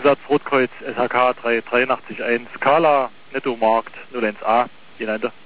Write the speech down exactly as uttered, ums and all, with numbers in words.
Zusatz Rotkreuz S H K drei drei acht eins Skala Nettomarkt null eins A, genannte.